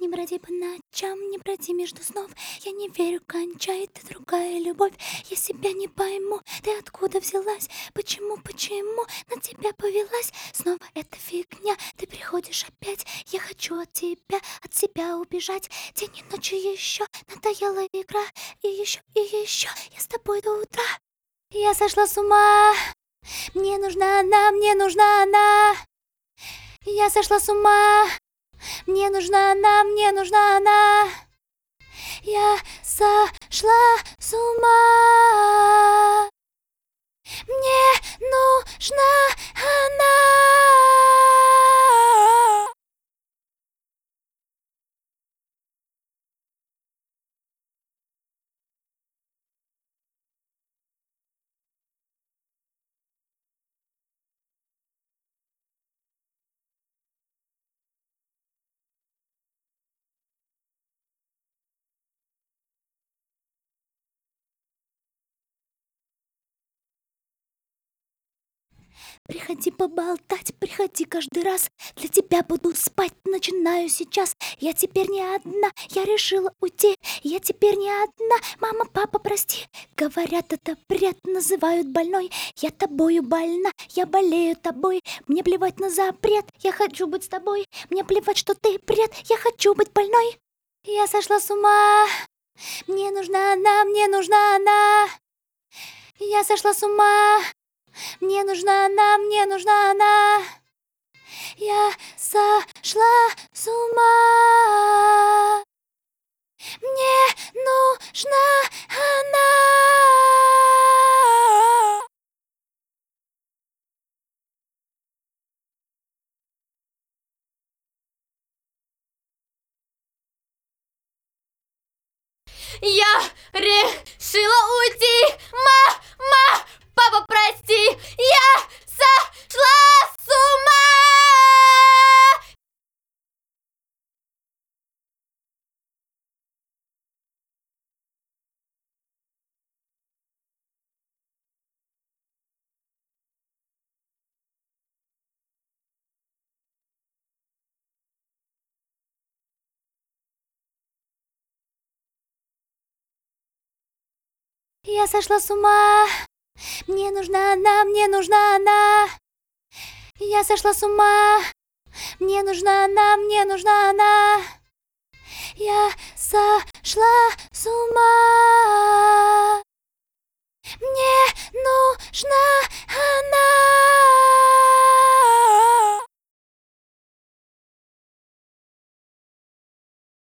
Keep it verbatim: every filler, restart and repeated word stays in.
Не броди по ночам, не броди между снов. Я не верю, кончает ты другая любовь. Я себя не пойму, ты откуда взялась? Почему, почему на тебя повелась? Снова эта фигня, ты приходишь опять. Я хочу от тебя, от себя убежать. День и ночью еще надоела игра. И еще, и еще я с тобой до утра. Я сошла с ума. Мне нужна она, мне нужна она. Я сошла с ума. Мне нужна она, мне нужна она. Я сошла с ума. Мне нужна она. Приходи поболтать, приходи каждый раз. Для тебя буду спать, начинаю сейчас. Я теперь не одна, я решила уйти. Я теперь не одна, мама, папа, прости. Говорят, это бред, называют больной. Я тобою больна, я болею тобой. Мне плевать на запрет, я хочу быть с тобой. Мне плевать, что ты бред, я хочу быть больной. Я сошла с ума. Мне нужна она, мне нужна она. Я сошла с ума. Мне нужна она, мне нужна она. Я сошла с ума. Мне нужна она. Я решила уйти. Мама, папа, прости. Я сошла с ума. Я сошла с ума. Мне нужна она, мне нужна она. Я сошла с ума. Мне нужна она, мне нужна она. Я сошла с ума. Мне